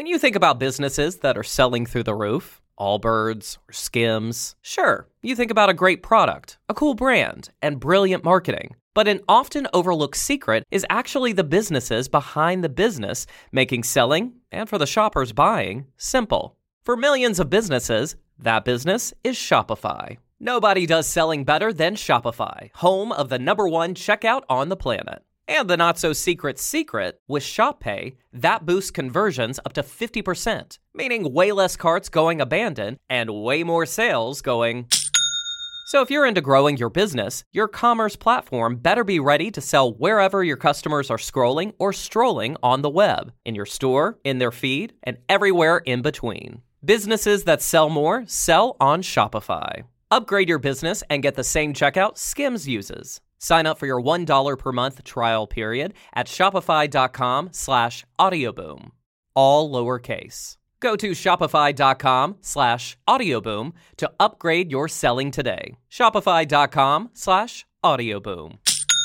When you think about businesses that are selling through the roof, Allbirds or Skims, sure, you think about a great product, a cool brand, and brilliant marketing. But an often overlooked secret is actually the businesses behind the business making selling, and for the shoppers buying, simple. For millions of businesses, that business is Shopify. Nobody does selling better than Shopify, home of the #1 checkout on the planet. And the not-so-secret secret, with Shop Pay, that boosts conversions up to 50%, meaning way less carts going abandoned and way more sales going... So if you're into growing your business, your commerce platform better be ready to sell wherever your customers are scrolling or strolling on the web, in your store, in their feed, and everywhere in between. Businesses that sell more sell on Shopify. Upgrade your business and get the same checkout Skims uses. Sign up for your $1 per month trial period at shopify.com/audioboom. All lowercase. Go to shopify.com/audioboom to upgrade your selling today. Shopify.com/audioboom.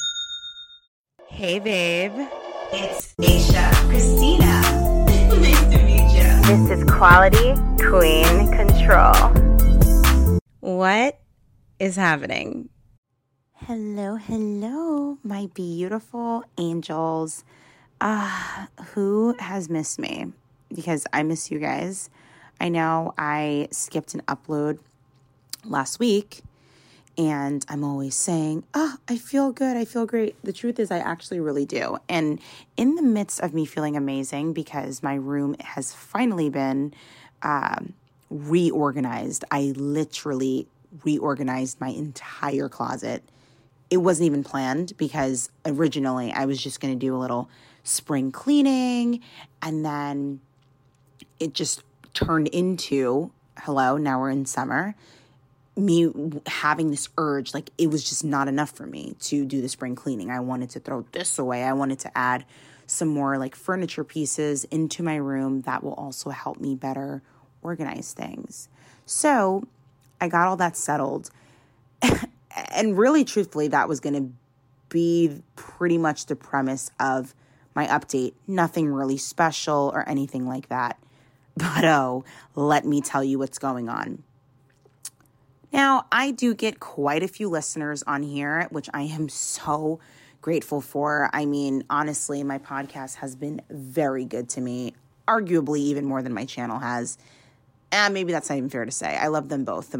Hey, babe. It's Aisha, Christina. Nice to meet you. This is Quality Queen Control. What is happening? Hello, my beautiful angels. Who has missed me? Because I miss you guys. I know I skipped an upload last week, and I'm always saying, I feel good, I feel great. The truth is I actually really do. And in the midst of me feeling amazing because my room has finally been reorganized, I literally reorganized my entire closet. It wasn't even planned because originally I was just going to do a little spring cleaning, and then it just turned into, now we're in summer, me having this urge, like it was just not enough for me to do the spring cleaning. I wanted to throw this away. I wanted to add some more like furniture pieces into my room that will also help me better organize things. So I got all that settled. And really, truthfully, that was going to be pretty much the premise of my update. Nothing really special or anything like that. But let me tell you what's going on. Now, I do get quite a few listeners on here, which I am so grateful for. I mean, honestly, my podcast has been very good to me, arguably even more than my channel has. And maybe that's not even fair to say. I love them both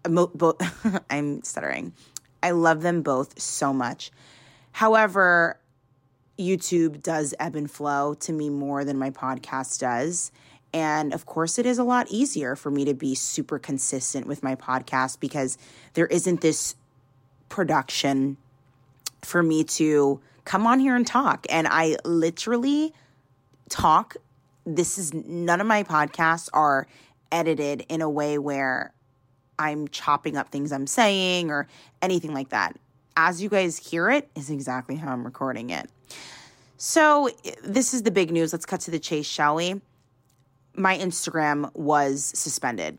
I'm stuttering. I love them both so much. However, YouTube does ebb and flow to me more than my podcast does. And of course, it is a lot easier for me to be super consistent with my podcast because there isn't this production for me to come on here and talk. And I literally talk. None of my podcasts are edited in a way where I'm chopping up things I'm saying or anything like that. As you guys hear it is exactly how I'm recording it. So this is the big news. Let's cut to the chase, shall we? My Instagram was suspended.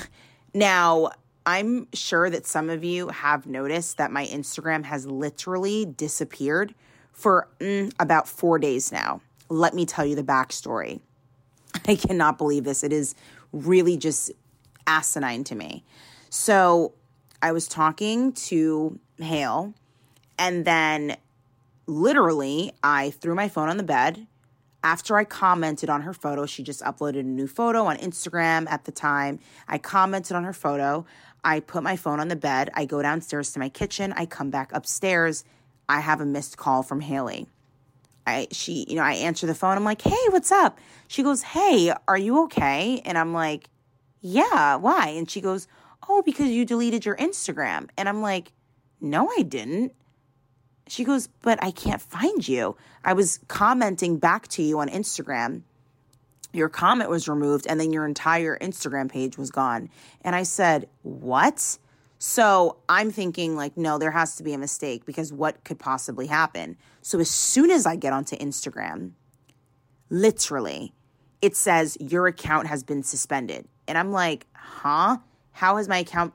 Now, I'm sure that some of you have noticed that my Instagram has literally disappeared for about 4 days now. Let me tell you the backstory. I cannot believe this. It is really just asinine to me. So I was talking to Hale, and then literally I threw my phone on the bed. After I commented on her photo, she just uploaded a new photo on Instagram at the time. I commented on her photo. I put my phone on the bed. I go downstairs to my kitchen. I come back upstairs. I have a missed call from Haley. I answer the phone. I'm like, hey, what's up? She goes, hey, are you okay? And I'm like, yeah, why? And she goes, oh, because you deleted your Instagram. And I'm like, no, I didn't. She goes, but I can't find you. I was commenting back to you on Instagram. Your comment was removed, and then your entire Instagram page was gone. And I said, what? So I'm thinking like, no, there has to be a mistake because what could possibly happen? So as soon as I get onto Instagram, literally, it says your account has been suspended. And I'm like, huh? How has my account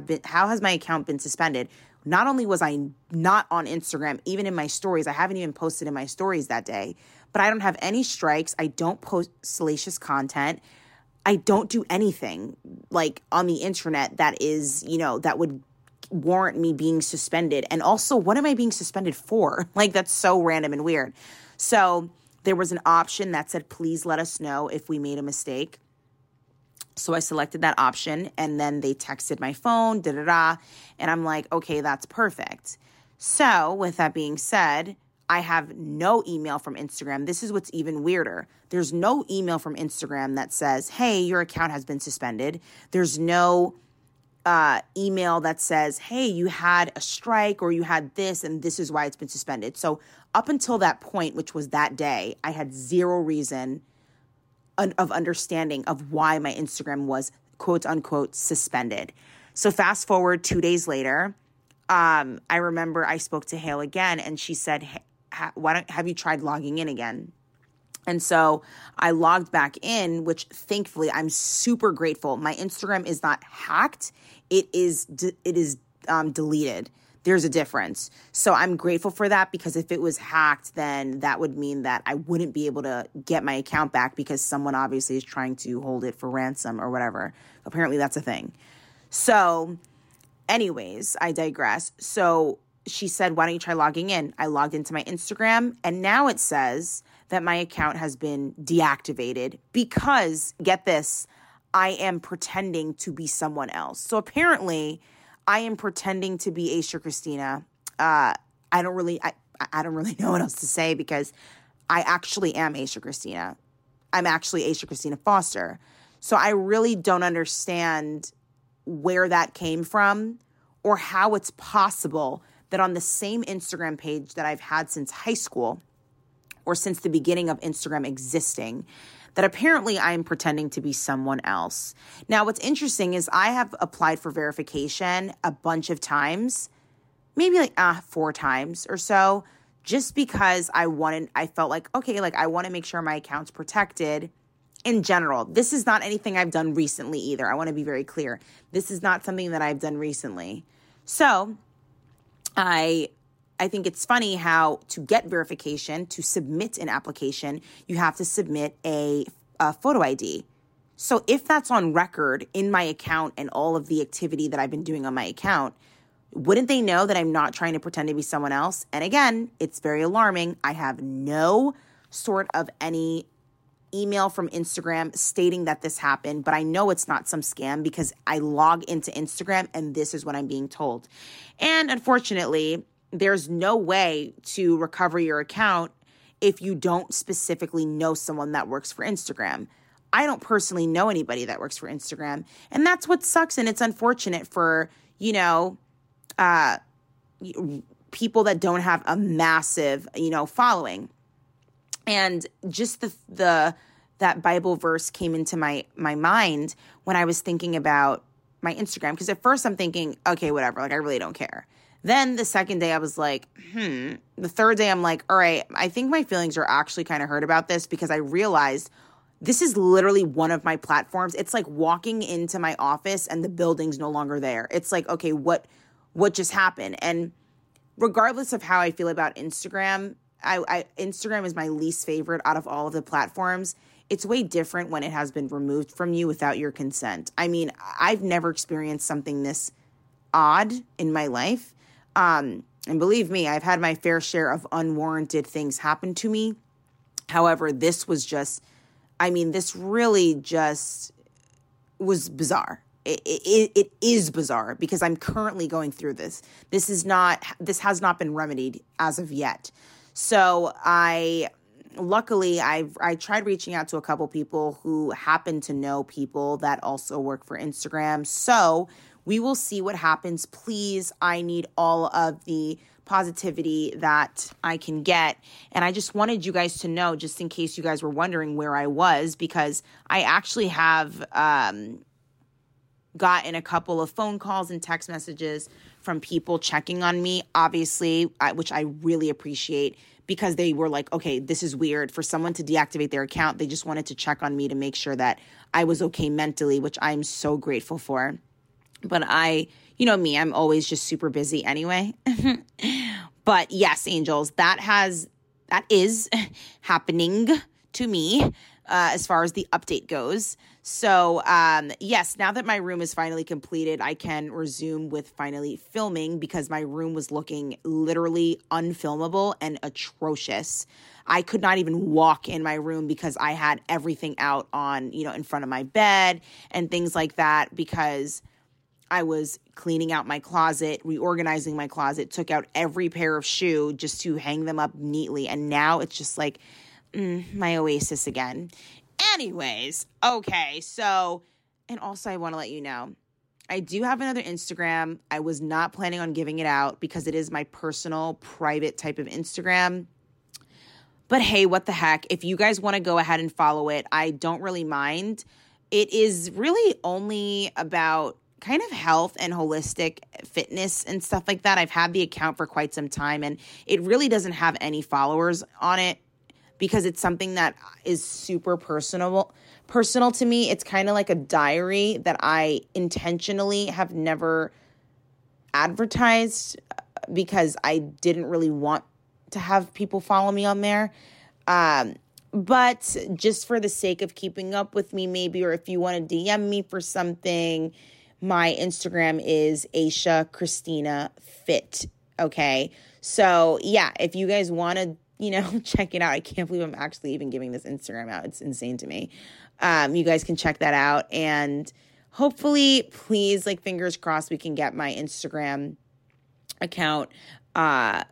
been suspended? Not only was I not on Instagram, even in my stories, I haven't even posted in my stories that day, but I don't have any strikes. I don't post salacious content. I don't do anything like on the internet that is, that would warrant me being suspended. And also, what am I being suspended for? Like, that's so random and weird. So there was an option that said, please let us know if we made a mistake. So I selected that option, and then they texted my phone, and I'm like, okay, that's perfect. So with that being said, I have no email from Instagram. This is what's even weirder. There's no email from Instagram that says, hey, your account has been suspended. There's no email that says, hey, you had a strike or you had this and this is why it's been suspended. So up until that point, which was that day, I had zero reason of understanding of why my Instagram was quote unquote suspended. So fast forward 2 days later, I remember I spoke to Hale again and she said, have you tried logging in again? And so I logged back in, which thankfully I'm super grateful. My Instagram is not hacked. It is deleted. There's a difference. So I'm grateful for that, because if it was hacked, then that would mean that I wouldn't be able to get my account back because someone obviously is trying to hold it for ransom or whatever. Apparently that's a thing. So anyways, I digress. So she said, why don't you try logging in? I logged into my Instagram and now it says that my account has been deactivated because, get this, I am pretending to be someone else. So apparently I am pretending to be Aisha Christina. I don't really know what else to say, because I actually am Aisha Christina. I'm actually Aisha Christina Foster. So I really don't understand where that came from or how it's possible that on the same Instagram page that I've had since high school, or since the beginning of Instagram existing, that apparently I am pretending to be someone else. Now, what's interesting is I have applied for verification a bunch of times, maybe like 4 times or so, just because I felt like, okay, like I want to make sure my account's protected in general. This is not anything I've done recently either. I want to be very clear. This is not something that I've done recently. So I think it's funny how to get verification, to submit an application, you have to submit a photo ID. So if that's on record in my account and all of the activity that I've been doing on my account, wouldn't they know that I'm not trying to pretend to be someone else? And again, it's very alarming. I have no sort of any email from Instagram stating that this happened, but I know it's not some scam because I log into Instagram and this is what I'm being told. And unfortunately, there's no way to recover your account if you don't specifically know someone that works for Instagram. I don't personally know anybody that works for Instagram, and that's what sucks, and it's unfortunate for, people that don't have a massive, following. And just that Bible verse came into my mind when I was thinking about my Instagram, because at first I'm thinking, okay, whatever, like I really don't care. Then the second day I was like, The third day I'm like, all right, I think my feelings are actually kind of hurt about this, because I realized this is literally one of my platforms. It's like walking into my office and the building's no longer there. It's like, okay, what just happened? And regardless of how I feel about Instagram, Instagram is my least favorite out of all of the platforms. It's way different when it has been removed from you without your consent. I mean, I've never experienced something this odd in my life. And believe me, I've had my fair share of unwarranted things happen to me. However, this was just, this really just was bizarre. It is bizarre because I'm currently going through this. This has not been remedied as of yet. So luckily I tried reaching out to a couple people who happen to know people that also work for Instagram. So we will see what happens. Please, I need all of the positivity that I can get. And I just wanted you guys to know, just in case you guys were wondering where I was, because I actually have gotten a couple of phone calls and text messages from people checking on me, obviously, which I really appreciate, because they were like, okay, this is weird. For someone to deactivate their account, they just wanted to check on me to make sure that I was okay mentally, which I'm so grateful for. But I'm always just super busy anyway. But yes, angels, that has that is happening to me as far as the update goes. So yes, now that my room is finally completed, I can resume with finally filming because my room was looking literally unfilmable and atrocious. I could not even walk in my room because I had everything out on, in front of my bed and things like that because I was cleaning out my closet, reorganizing my closet, took out every pair of shoe just to hang them up neatly. And now it's just like my oasis again. Anyways, okay, so, and also I want to let you know, I do have another Instagram. I was not planning on giving it out because it is my personal, private type of Instagram. But hey, what the heck? If you guys want to go ahead and follow it, I don't really mind. It is really only about kind of health and holistic fitness and stuff like that. I've had the account for quite some time and it really doesn't have any followers on it because it's something that is super personal to me. It's kind of like a diary that I intentionally have never advertised because I didn't really want to have people follow me on there. But just for the sake of keeping up with me maybe, or if you want to DM me for something, my Instagram is Aisha Christina Fit. Okay. So yeah, if you guys want to, check it out. I can't believe I'm actually even giving this Instagram out. It's insane to me. You guys can check that out. And hopefully, please, fingers crossed, we can get my Instagram account, back.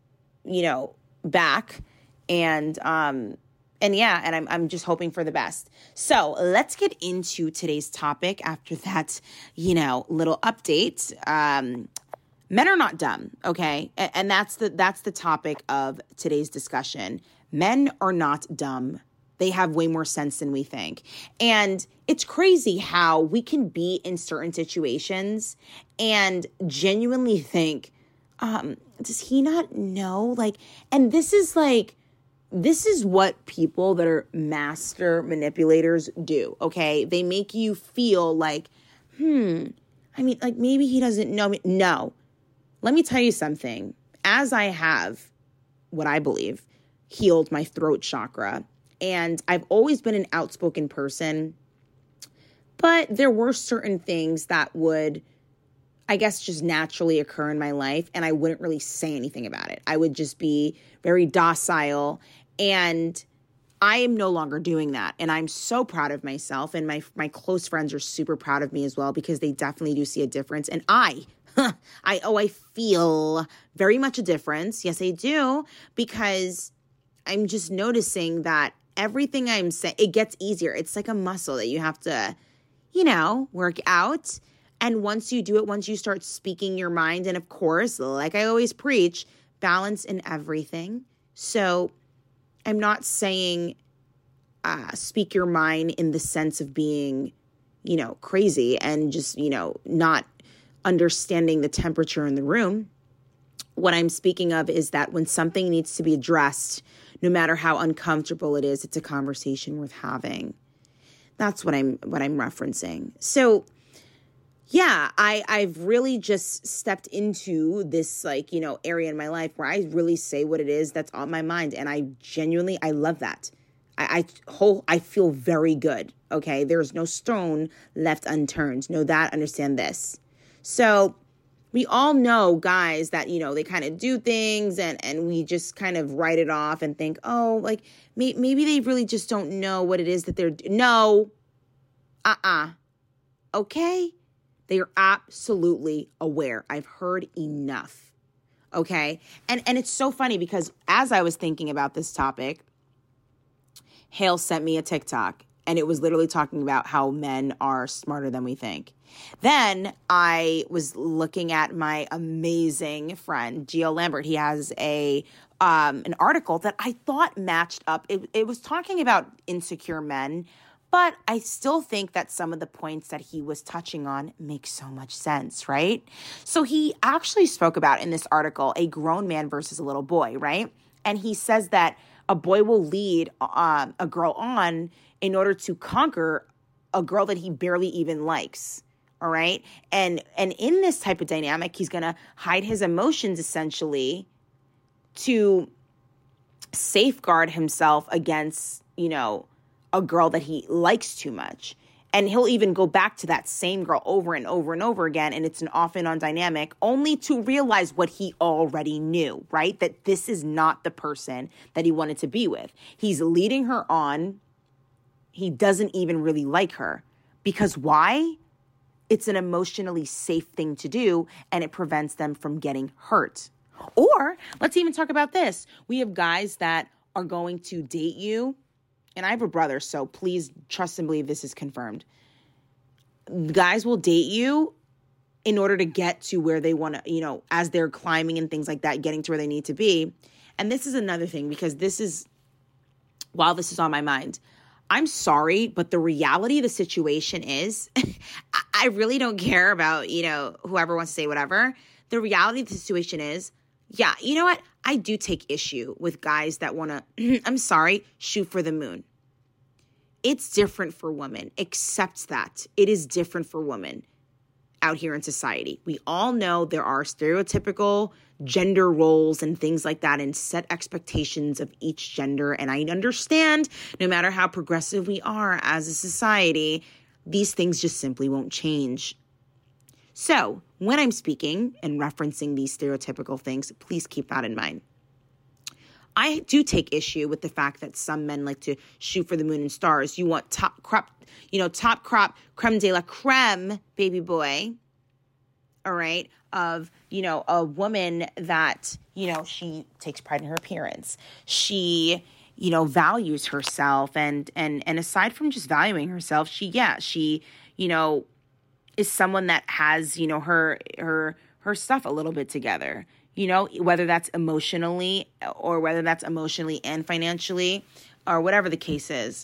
And yeah, and I'm just hoping for the best. So let's get into today's topic after that, little update. Men are not dumb, okay? And that's the topic of today's discussion. Men are not dumb. They have way more sense than we think. And it's crazy how we can be in certain situations and genuinely think, does he not know? And this is what people that are master manipulators do, okay? They make you feel maybe he doesn't know me. No. Let me tell you something. As I have, what I believe, healed my throat chakra, and I've always been an outspoken person, but there were certain things that would, I guess, just naturally occur in my life, and I wouldn't really say anything about it. I would just be very docile, and I am no longer doing that, and I'm so proud of myself, and my close friends are super proud of me as well because they definitely do see a difference, and I feel very much a difference. Yes, I do, because I'm just noticing that everything I'm saying, it gets easier. It's like a muscle that you have to, work out. And once you do it, once you start speaking your mind, and of course, like I always preach, balance in everything. So I'm not saying speak your mind in the sense of being, crazy and just, not understanding the temperature in the room. What I'm speaking of is that when something needs to be addressed, no matter how uncomfortable it is, it's a conversation worth having. That's what I'm referencing. So yeah, I've really just stepped into this area in my life where I really say what it is that's on my mind. And I love that. I feel very good. Okay. There's no stone left unturned. Know that, understand this. So we all know guys that, they kind of do things and we just kind of write it off and think, oh, maybe they really just don't know what it is that they're no, okay. They are absolutely aware. I've heard enough. Okay. And it's so funny because as I was thinking about this topic, Hale sent me a TikTok and it was literally talking about how men are smarter than we think. Then I was looking at my amazing friend, Gio Lambert. He has an article that I thought matched up. It was talking about insecure men, but I still think that some of the points that he was touching on make so much sense, right? So he actually spoke about in this article a grown man versus a little boy, right? And he says that a boy will lead a girl on in order to conquer a girl that he barely even likes. All right. And in this type of dynamic, he's going to hide his emotions essentially to safeguard himself against, a girl that he likes too much. And he'll even go back to that same girl over and over and over again, and it's an off and on dynamic, only to realize what he already knew, right? That this is not the person that he wanted to be with. He's leading her on. He doesn't even really like her. Because why? It's an emotionally safe thing to do, and it prevents them from getting hurt. Or let's even talk about this. We have guys that are going to date you. And I have a brother, so please trust and believe this is confirmed. Guys will date you in order to get to where they want to, as they're climbing and things like that, getting to where they need to be. And this is another thing, because while this is on my mind, I'm sorry, but the reality of the situation is, I really don't care about, whoever wants to say whatever. The reality of the situation is, yeah, you know what? I do take issue with guys that want to, I'm sorry, shoot for the moon. It's different for women. Accept that. It is different for women out here in society. We all know there are stereotypical gender roles and things like that, and set expectations of each gender. And I understand no matter how progressive we are as a society, these things just simply won't change. So when I'm speaking and referencing these stereotypical things, please keep that in mind. I do take issue with the fact that some men like to shoot for the moon and stars. You want top crop, creme de la creme, baby boy. All right. Of, a woman that, she takes pride in her appearance. She, values herself. And aside from just valuing herself, she, is someone that has, her stuff a little bit together, whether that's emotionally and financially or whatever the case is.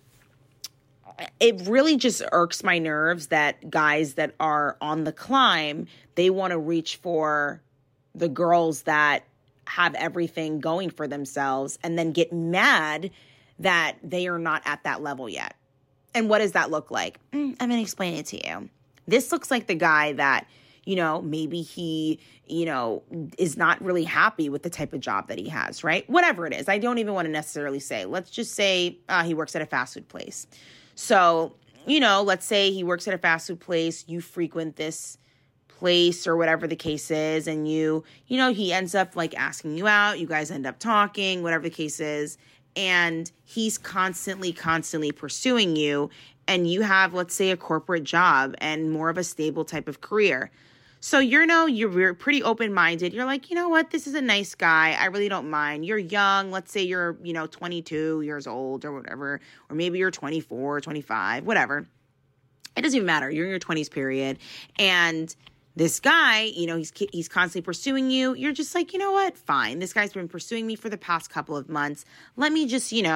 It really just irks my nerves that guys that are on the climb, they want to reach for the girls that have everything going for themselves and then get mad that they are not at that level yet. And what does that look like? I'm going to explain it to you. This looks like the guy that, maybe he, is not really happy with the type of job that he has, right? Whatever it is. I don't even want to necessarily say. Let's just say he works at a fast food place. So, let's say he works at a fast food place. You frequent this place or whatever the case is. And he ends up like asking you out. You guys end up talking, whatever the case is. And he's constantly pursuing you. And you have, let's say, a corporate job and more of a stable type of career. So, you're pretty open-minded. You're like, you know what? This is a nice guy. I really don't mind. You're young. Let's say you're, 22 years old or whatever. Or maybe you're 24, 25, whatever. It doesn't even matter. You're in your 20s period. And this guy, he's constantly pursuing you. You're just like, you know what? Fine. This guy's been pursuing me for the past couple of months. Let me just, see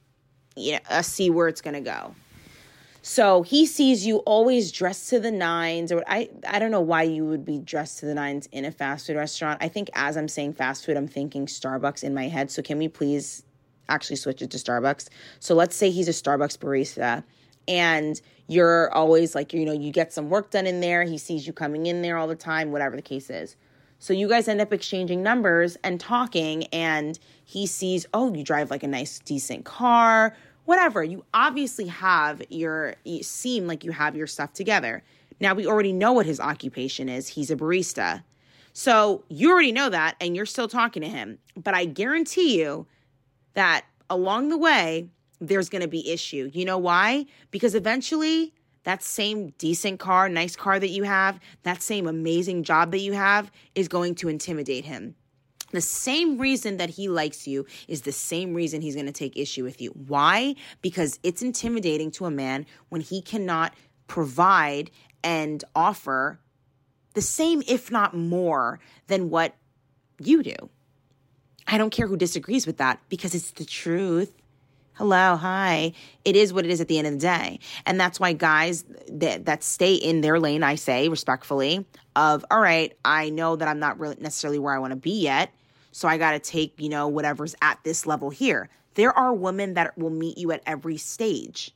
where it's going to go. So he sees you always dressed to the nines, or I don't know why you would be dressed to the nines in a fast food restaurant. I think as I'm saying fast food, I'm thinking Starbucks in my head. So can we please actually switch it to Starbucks? So let's say he's a Starbucks barista and you're always like, you get some work done in there. He sees you coming in there all the time, whatever the case is. So you guys end up exchanging numbers and talking, and he sees, oh, you drive like a nice, decent car, whatever. You obviously you seem like you have your stuff together. Now, we already know what his occupation is. He's a barista. So you already know that, and you're still talking to him. But I guarantee you that along the way, there's going to be issue. You know why? Because eventually, that same decent car, nice car that you have, that same amazing job that you have is going to intimidate him. The same reason that he likes you is the same reason he's going to take issue with you. Why? Because it's intimidating to a man when he cannot provide and offer the same, if not more, than what you do. I don't care who disagrees with that, because it's the truth. Hello, hi. It is what it is at the end of the day. And that's why guys that stay in their lane, I say respectfully, of, all right, I know that I'm not really necessarily where I want to be yet, so I got to take, whatever's at this level here. There are women that will meet you at every stage.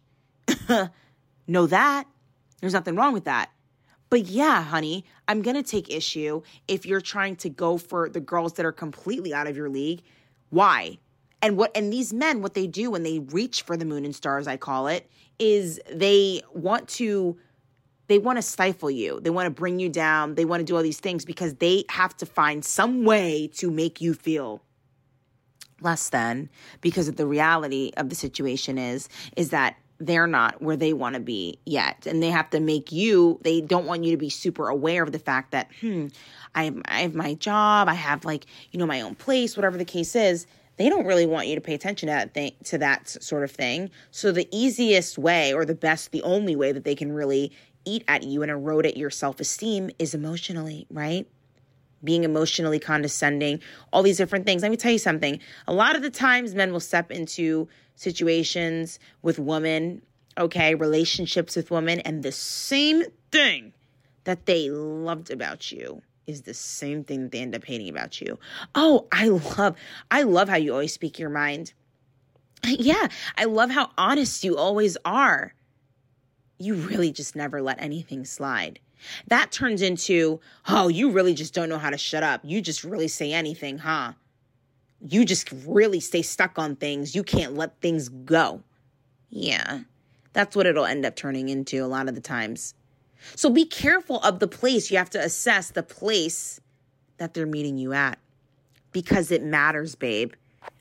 Know that. There's nothing wrong with that. But yeah, honey, I'm going to take issue if you're trying to go for the girls that are completely out of your league. Why? And these men, what they do when they reach for the moon and stars, I call it, is they want to stifle you. They want to bring you down. They want to do all these things because they have to find some way to make you feel less than, because of the reality of the situation is that they're not where they want to be yet. And they have to they don't want you to be super aware of the fact that, I have my job, I have my own place, whatever the case is. They don't really want you to pay attention to that sort of thing. So the easiest way, or the only way that they can really eat at you and erode at your self-esteem is emotionally, right? Being emotionally condescending, all these different things. Let me tell you something. A lot of the times men will step into situations with women, okay, relationships with women, and the same thing that they loved about you is the same thing that they end up hating about you. Oh, I love how you always speak your mind. Yeah, I love how honest you always are. You really just never let anything slide. That turns into, oh, you really just don't know how to shut up. You just really say anything, huh? You just really stay stuck on things. You can't let things go. Yeah, that's what it'll end up turning into a lot of the times. So be careful of the place. You have to assess the place that they're meeting you at, because it matters, babe.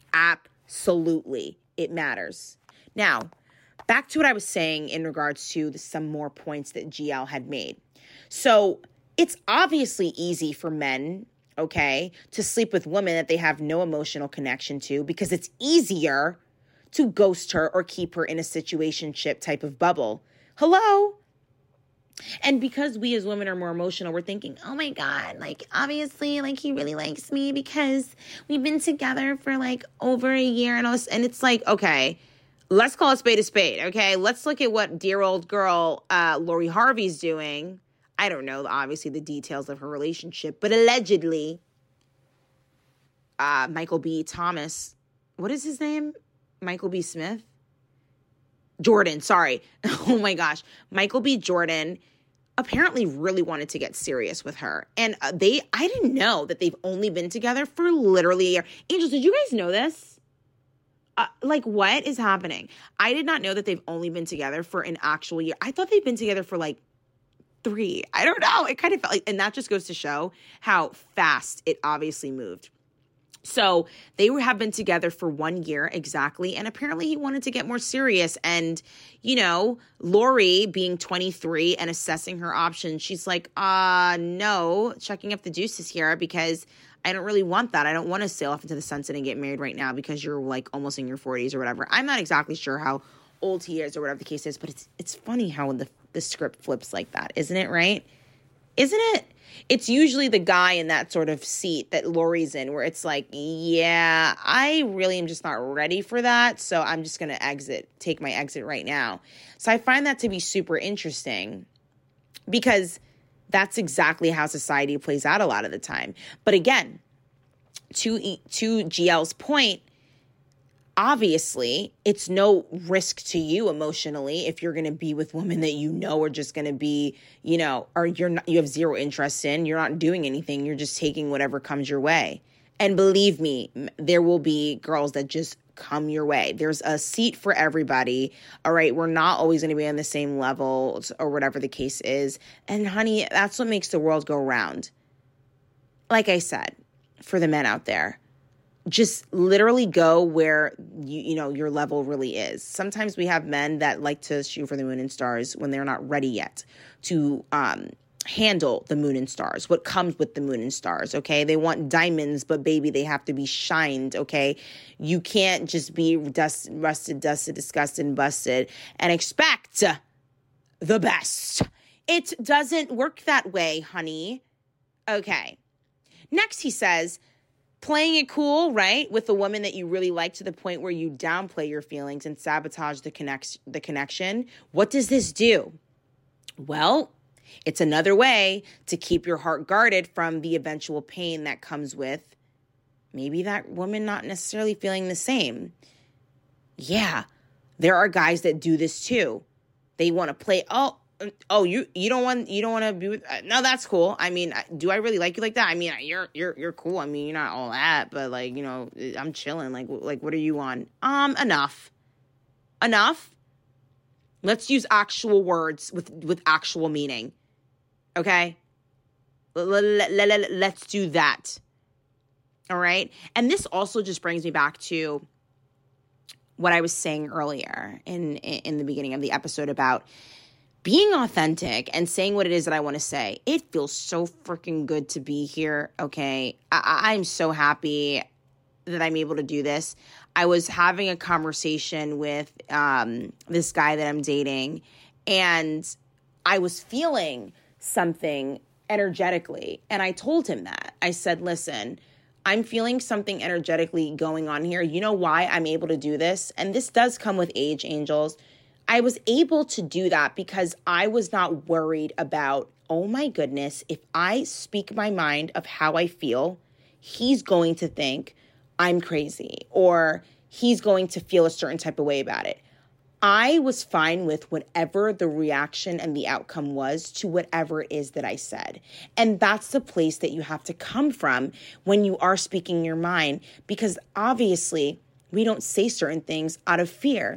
Absolutely, it matters. Now, back to what I was saying in regards to some more points that GL had made. So it's obviously easy for men, okay, to sleep with women that they have no emotional connection to, because it's easier to ghost her or keep her in a situationship type of bubble. Hello? And because we as women are more emotional, we're thinking, oh my God, obviously, he really likes me because we've been together for over a year and all this. And it's okay, let's call a spade, okay? Let's look at what dear old girl Lori Harvey's doing. I don't know, obviously, the details of her relationship, but allegedly, Michael B. Thomas, what is his name? Michael B. Smith? Jordan, sorry. Oh my gosh. Michael B. Jordan apparently really wanted to get serious with her. And I didn't know that they've only been together for literally a year. Angels, did you guys know this? What is happening? I did not know that they've only been together for an actual year. I thought they've been together for 3. I don't know. It kind of felt and that just goes to show how fast it obviously moved. So they have been together for 1 year exactly. And apparently he wanted to get more serious. And, Lori being 23 and assessing her options, she's no, checking up the deuces here, because I don't really want that. I don't want to sail off into the sunset and get married right now because you're almost in your 40s or whatever. I'm not exactly sure how old he is or whatever the case is, but it's funny how the script flips like that, isn't it, right? Isn't it? It's usually the guy in that sort of seat that Lori's in, where it's yeah, I really am just not ready for that, so I'm just going to take my exit right now. So I find that to be super interesting, because that's exactly how society plays out a lot of the time. But again, to GL's point, obviously, it's no risk to you emotionally if you're going to be with women that are just going to be, or you have zero interest in. You're not doing anything. You're just taking whatever comes your way. And believe me, there will be girls that just come your way. There's a seat for everybody. All right, we're not always going to be on the same level or whatever the case is. And honey, that's what makes the world go round. Like I said, for the men out there, just literally go where your level really is. Sometimes we have men that like to shoot for the moon and stars when they're not ready yet to handle the moon and stars, what comes with the moon and stars, okay? They want diamonds, but baby, they have to be shined, okay? You can't just be rusted, dusted, disgusted, and busted and expect the best. It doesn't work that way, honey. Okay. Next, he says, playing it cool, right, with a woman that you really like to the point where you downplay your feelings and sabotage the connection. What does this do? Well, it's another way to keep your heart guarded from the eventual pain that comes with maybe that woman not necessarily feeling the same. Yeah, there are guys that do this too. They want to play, oh, oh, you don't want to be with, no, that's cool. I mean, do I really like you like that? I mean, you're cool. I mean, you're not all that, but like, you know, I'm chilling. Like, what are you on? Enough. Let's use actual words with actual meaning. Okay? Let's do that. All right? And this also just brings me back to what I was saying earlier in the beginning of the episode about being authentic and saying what it is that I want to say. It feels so freaking good to be here, okay? I'm so happy that I'm able to do this. I was having a conversation with this guy that I'm dating, and I was feeling something energetically, and I told him that. I said, listen, I'm feeling something energetically going on here. You know why I'm able to do this? And this does come with age, angels. I was able to do that because I was not worried about, oh my goodness, if I speak my mind of how I feel, he's going to think I'm crazy, or he's going to feel a certain type of way about it. I was fine with whatever the reaction and the outcome was to whatever it is that I said. And that's the place that you have to come from when you are speaking your mind, because obviously we don't say certain things out of fear.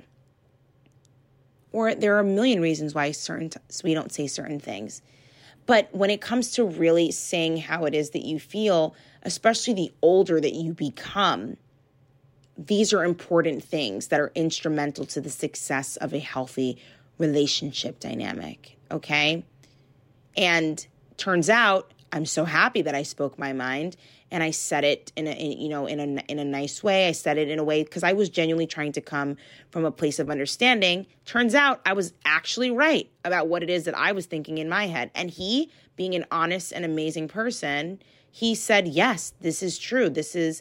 Or there are a million reasons why we don't say certain things. But when it comes to really saying how it is that you feel, especially the older that you become, these are important things that are instrumental to the success of a healthy relationship dynamic, okay? And turns out I'm so happy that I spoke my mind, and I said it in a nice way. I said it in a way because I was genuinely trying to come from a place of understanding. Turns out I was actually right about what it is that I was thinking in my head. And he, being an honest and amazing person, he said, yes, this is true. This is,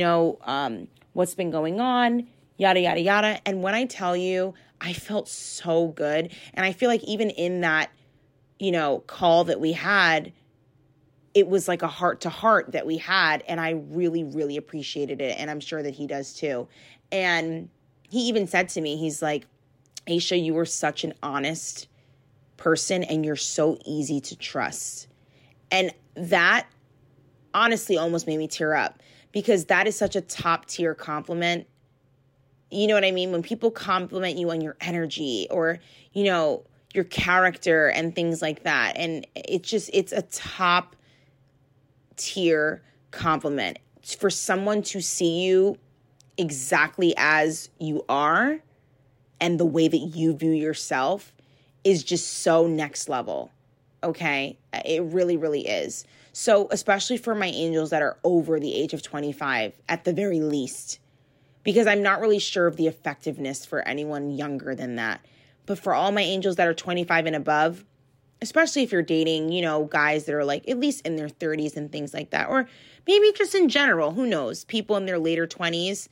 what's been going on, yada, yada, yada. And when I tell you, I felt so good. And I feel like even in that, call that we had, it was like a heart-to-heart that we had, and I really, really appreciated it, and I'm sure that he does too. And he even said to me, he's like, Aisha, you were such an honest person, and you're so easy to trust. And that honestly almost made me tear up, because that is such a top-tier compliment. You know what I mean? When people compliment you on your energy or, your character and things like that, and it's a top tier compliment for someone to see you exactly as you are and the way that you view yourself is just so next level. Okay. It really, really is. So especially for my angels that are over the age of 25 at the very least, because I'm not really sure of the effectiveness for anyone younger than that. But for all my angels that are 25 and above, especially if you're dating, guys that are like at least in their 30s and things like that, or maybe just in general, who knows, people in their later 20s,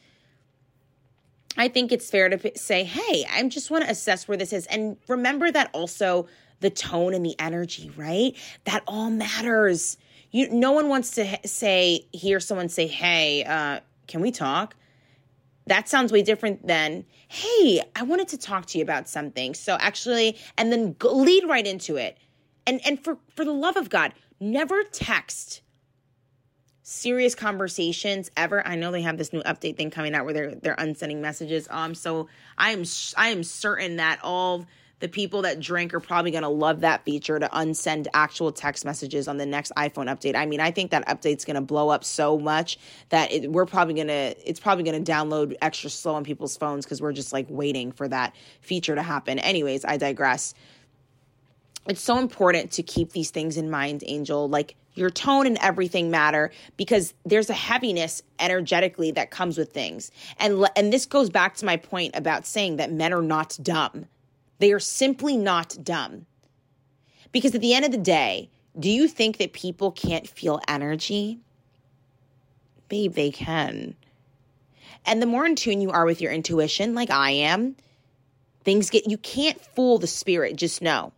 I think it's fair to say, hey, I just want to assess where this is. And remember that also the tone and the energy, right? That all matters. No one wants to hear someone say, hey, can we talk? That sounds way different than, hey, I wanted to talk to you about something. So actually, and then lead right into it. And for the love of God, never text serious conversations ever. I know they have this new update thing coming out where they're unsending messages. So I am certain that all the people that drink are probably going to love that feature to unsend actual text messages on the next iPhone update. I mean, I think that update's going to blow up so much that it's probably going to download extra slow on people's phones because we're just like waiting for that feature to happen. Anyways, I digress. It's so important to keep these things in mind, Angel. Like your tone and everything matter because there's a heaviness energetically that comes with things. And this goes back to my point about saying that men are not dumb. They are simply not dumb. Because at the end of the day, do you think that people can't feel energy? Babe, they can. And the more in tune you are with your intuition, like I am, you can't fool the spirit, just know.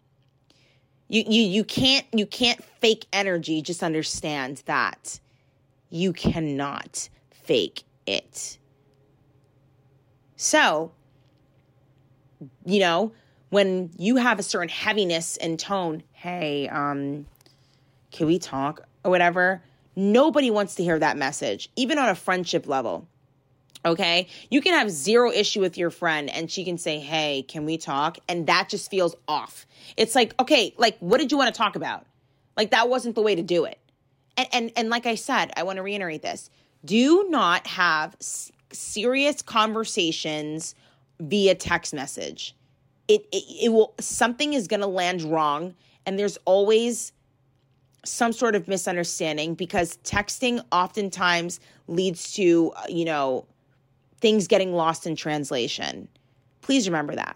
You can't fake energy, just understand that. You cannot fake it. So, when you have a certain heaviness and tone, hey, can we talk or whatever? Nobody wants to hear that message, even on a friendship level. Okay? You can have zero issue with your friend and she can say, hey, can we talk? And that just feels off. It's like, okay, like, what did you want to talk about? Like, that wasn't the way to do it. And like I said, I want to reiterate this. Do not have serious conversations via text message. It will, something is going to land wrong, and there's always some sort of misunderstanding because texting oftentimes leads to, things getting lost in translation. Please remember that.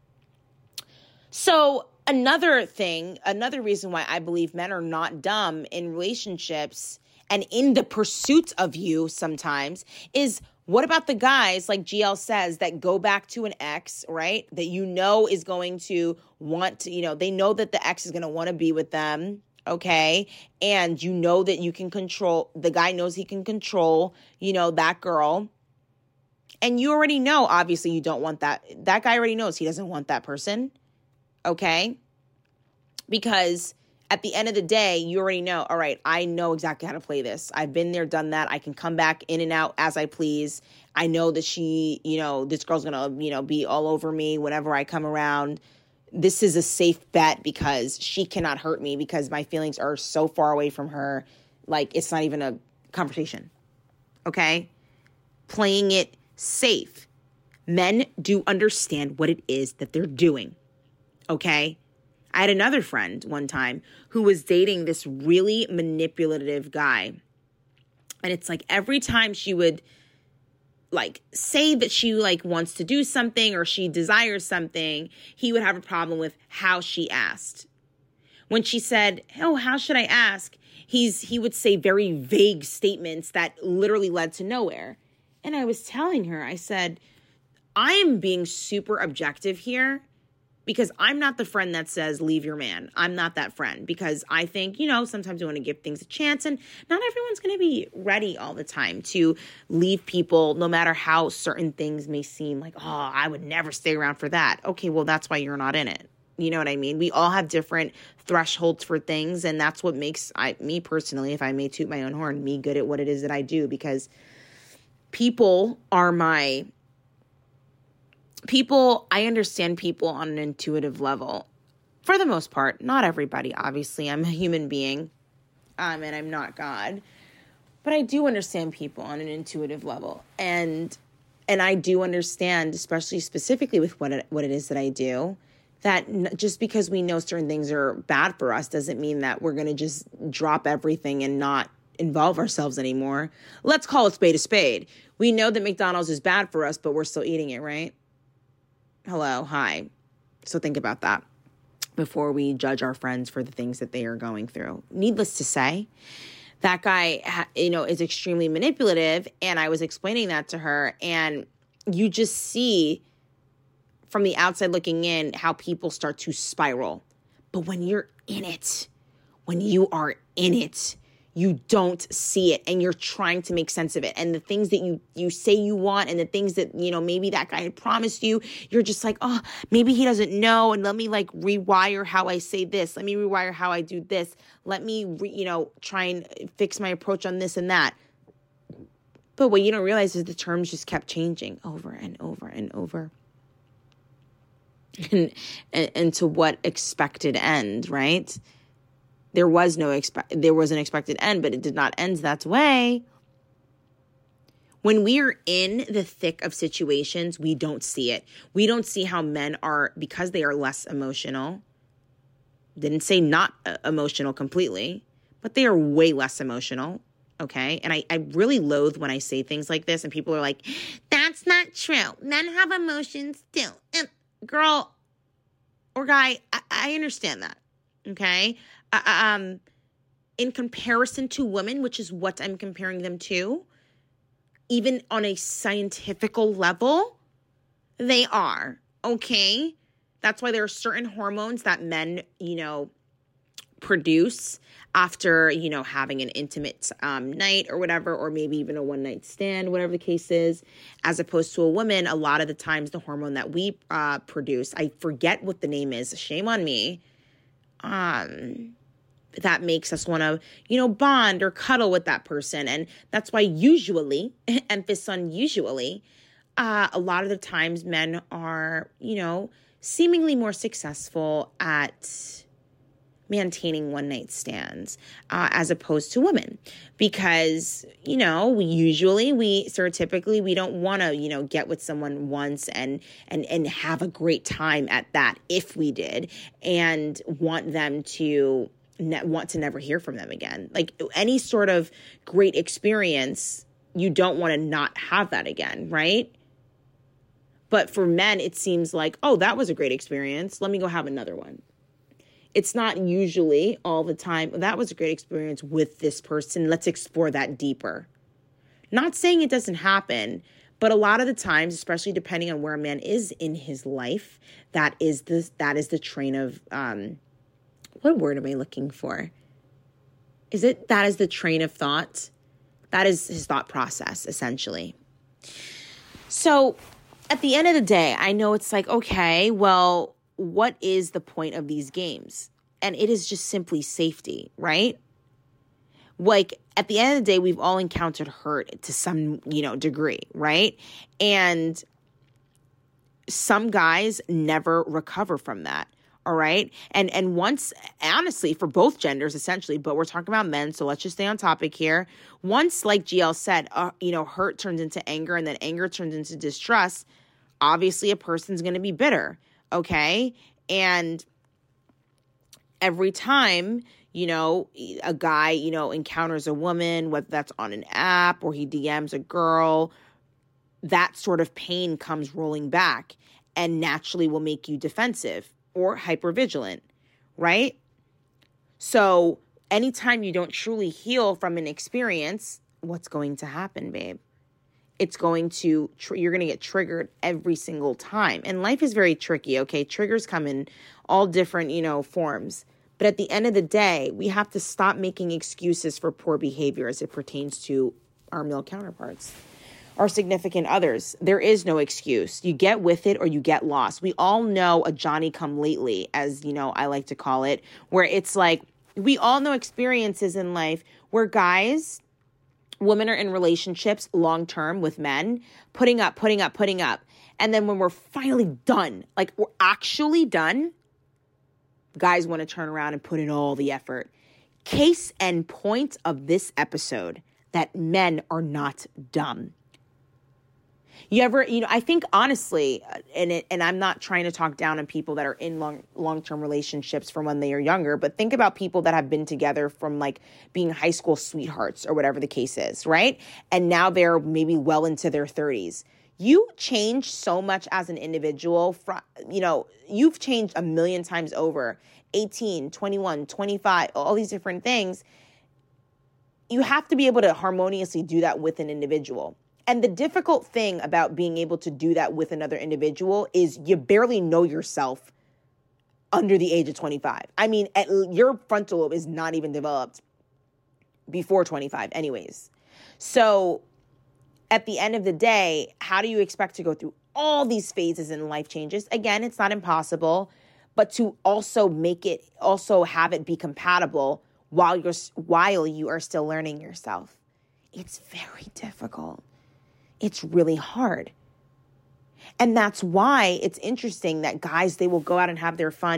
So another reason why I believe men are not dumb in relationships and in the pursuit of you sometimes is, what about the guys, like GL says, that go back to an ex, right? That is going to want to, they know that the ex is going to want to be with them, okay? And that you can control, the guy knows he can control, that girl. And you already know, obviously, you don't want that. That guy already knows he doesn't want that person, okay? Because at the end of the day, you already know, all right, I know exactly how to play this. I've been there, done that. I can come back in and out as I please. I know that she, this girl's going to, be all over me whenever I come around. This is a safe bet because she cannot hurt me because my feelings are so far away from her. Like, it's not even a conversation, okay? Playing it safe. Men do understand what it is that they're doing, okay? I had another friend one time who was dating this really manipulative guy. And it's like every time she would say that she wants to do something or she desires something, he would have a problem with how she asked. When she said, oh, how should I ask? He would say very vague statements that literally led to nowhere. And I was telling her, I said, I am being super objective here. Because I'm not the friend that says, leave your man. I'm not that friend because I think, sometimes you want to give things a chance and not everyone's going to be ready all the time to leave people no matter how certain things may seem like, oh, I would never stay around for that. Okay, well, that's why you're not in it. You know what I mean? We all have different thresholds for things, and that's what makes me personally, if I may toot my own horn, me good at what it is that I do because I understand people on an intuitive level. For the most part, not everybody, obviously. I'm a human being, and I'm not God. But I do understand people on an intuitive level. And I do understand, especially specifically with what it is that I do, that just because we know certain things are bad for us doesn't mean that we're going to just drop everything and not involve ourselves anymore. Let's call a spade a spade. We know that McDonald's is bad for us, but we're still eating it, right? Hello, hi. So think about that before we judge our friends for the things that they are going through. Needless to say, that guy, is extremely manipulative, and I was explaining that to her, and you just see from the outside looking in how people start to spiral. But when you're in it, when you are in it, you don't see it and you're trying to make sense of it. And the things that you say you want and the things that, maybe that guy had promised you, you're just like, oh, maybe he doesn't know. And let me rewire how I say this. Let me rewire how I do this. Let me, try and fix my approach on this and that. But what you don't realize is the terms just kept changing over and over and over. And to what expected end, right? There was an expected end, but it did not end that way. When we are in the thick of situations, we don't see it. We don't see how men are, because they are less emotional. Didn't say not emotional completely, but they are way less emotional, okay? And I really loathe when I say things like this and people are like, that's not true. Men have emotions too. Girl or guy, I understand that, okay? In comparison to women, which is what I'm comparing them to, even on a scientific level, they are, okay? That's why there are certain hormones that men, produce after, having an intimate night or whatever, or maybe even a one-night stand, whatever the case is, as opposed to a woman. A lot of the times the hormone that we produce, I forget what the name is, shame on me, that makes us want to, bond or cuddle with that person. And that's why usually, emphasis on usually, a lot of the times men are, seemingly more successful at maintaining one-night stands as opposed to women, because we stereotypically we don't want to get with someone once and have a great time at that if we did, and want them to want to never hear from them again. Like any sort of great experience, you don't want to not have that again, right? But for men, it seems like, oh, that was a great experience, let me go have another one. It's not usually all the time, that was a great experience with this person, let's explore that deeper. Not saying it doesn't happen, but a lot of the times, especially depending on where a man is in his life, that is the train of, what word am I looking for? That is the train of thought? That is his thought process, essentially. So at the end of the day, I know it's like, okay, well, what is the point of these games? And it is just simply safety, right? Like at the end of the day, we've all encountered hurt to some, degree, right? And some guys never recover from that. All right. And once, honestly, for both genders, essentially, but we're talking about men. So let's just stay on topic here. Once, like GL said, hurt turns into anger, and then anger turns into distrust. Obviously, a person's going to be bitter. Okay. And every time, a guy, encounters a woman, whether that's on an app or he DMs a girl, that sort of pain comes rolling back and naturally will make you defensive or hypervigilant, right? So anytime you don't truly heal from an experience, what's going to happen, babe? It's going to, you're going to get triggered every single time. And life is very tricky, okay? Triggers come in all different, forms. But at the end of the day, we have to stop making excuses for poor behavior as it pertains to our male counterparts, our significant others. There is no excuse. You get with it or you get lost. We all know a Johnny-come-lately, as, I like to call it, where it's like, we all know experiences in life where women are in relationships long-term with men, putting up. And then when we're finally done, like we're actually done, guys want to turn around and put in all the effort. Case and point of this episode, that men are not dumb. You ever, I think honestly, and I'm not trying to talk down on people that are in long-term relationships from when they are younger, but think about people that have been together from like being high school sweethearts or whatever the case is, right? And now they're maybe well into their 30s. You change so much as an individual. You've changed a million times over. 18, 21, 25, all these different things. You have to be able to harmoniously do that with an individual. And the difficult thing about being able to do that with another individual is you barely know yourself under the age of 25. I mean, your frontal lobe is not even developed before 25 anyways. So at the end of the day, how do you expect to go through all these phases and life changes? Again, it's not impossible, but to also have it be compatible while you are still learning yourself. It's very difficult. It's really hard. And that's why it's interesting that guys, they will go out and have their fun,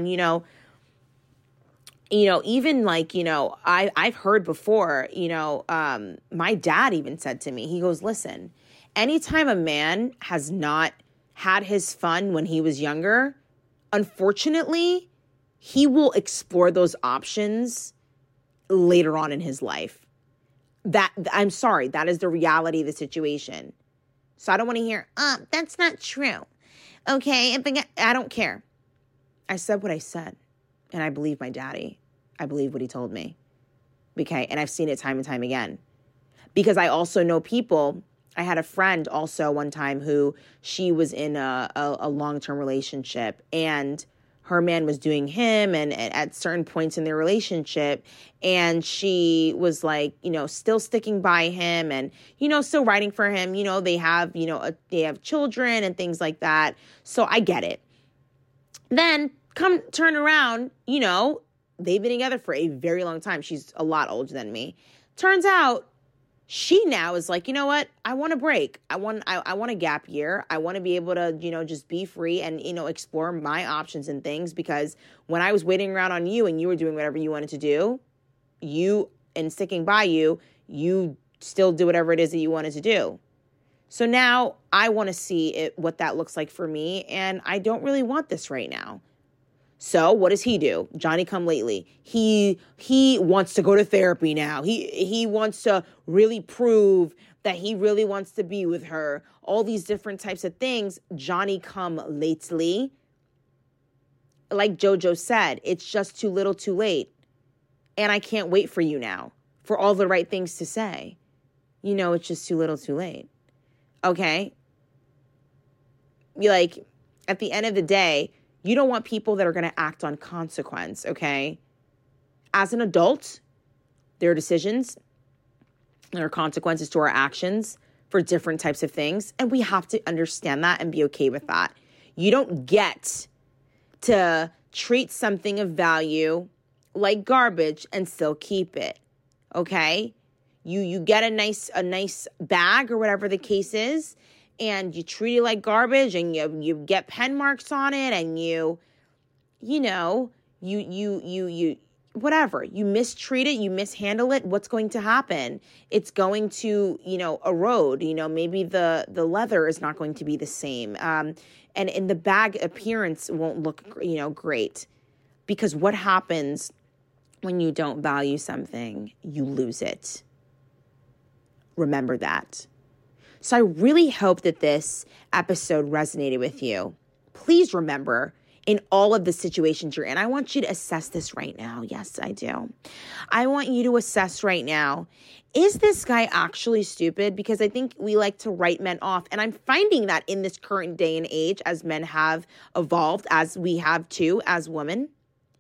even like, I've heard before, my dad even said to me, he goes, listen, anytime a man has not had his fun when he was younger, unfortunately, he will explore those options later on in his life. I'm sorry, that is the reality of the situation. So I don't want to hear, that's not true. Okay, I don't care. I said what I said, and I believe my daddy. I believe what he told me. Okay, and I've seen it time and time again. Because I also know people, I had a friend also one time who she was in a long-term relationship, and her man was doing him and at certain points in their relationship. And she was like, still sticking by him and, still writing for him. They have, they have children and things like that. So I get it. Then turn around, they've been together for a very long time. She's a lot older than me. Turns out she now is like, you know what? I want a break. I want a gap year. I want to be able to, just be free and, explore my options and things, because when I was waiting around on you and you were doing whatever you wanted to do, and sticking by you still do whatever it is that you wanted to do. So now I want to see what that looks like for me. And I don't really want this right now. So what does he do? Johnny come lately. He wants to go to therapy now. He wants to really prove that he really wants to be with her. All these different types of things. Johnny come lately. Like JoJo said, it's just too little too late. And I can't wait for you now for all the right things to say. It's just too little too late. Okay? Like, at the end of the day, you don't want people that are going to act on consequence, okay? As an adult, there are decisions, there are consequences to our actions for different types of things, and we have to understand that and be okay with that. You don't get to treat something of value like garbage and still keep it, okay? You get a nice bag or whatever the case is, and you treat it like garbage, and you get pen marks on it, and you whatever, you mistreat it, you mishandle it, what's going to happen? It's going to, erode, maybe the leather is not going to be the same. And in the bag appearance won't look, great, because what happens when you don't value something? You lose it. Remember that. So I really hope that this episode resonated with you. Please remember, in all of the situations you're in, I want you to assess this right now. Yes, I do. I want you to assess right now, is this guy actually stupid? Because I think we like to write men off. And I'm finding that in this current day and age, as men have evolved, as we have too, as women,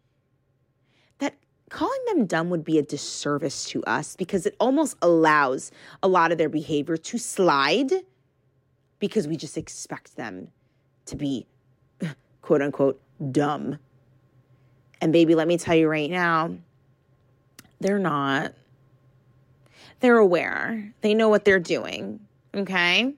that calling them dumb would be a disservice to us, because it almost allows a lot of their behavior to slide, because we just expect them to be, quote unquote, dumb. And baby, let me tell you right now, they're not. They're aware. They know what they're doing. Okay?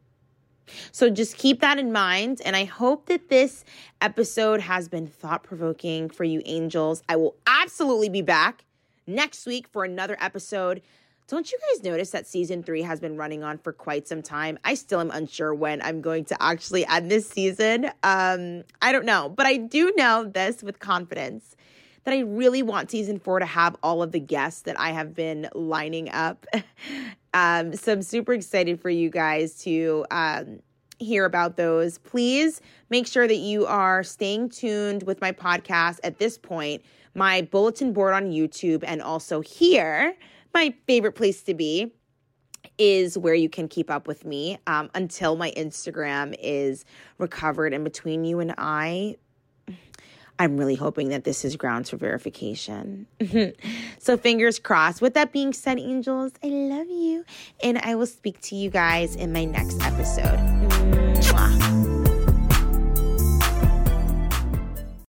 So just keep that in mind. And I hope that this episode has been thought-provoking for you angels. I will absolutely be back next week for another episode. Don't you guys notice that season 3 has been running on for quite some time? I still am unsure when I'm going to actually end this season. I don't know. But I do know this with confidence, that I really want season 4 to have all of the guests that I have been lining up. So I'm super excited for you guys to hear about those. Please make sure that you are staying tuned with my podcast at this point, my bulletin board on YouTube, and also here, my favorite place to be is where you can keep up with me until my Instagram is recovered. And between you and I'm really hoping that this is grounds for verification. So fingers crossed. With that being said, angels, I love you. And I will speak to you guys in my next episode.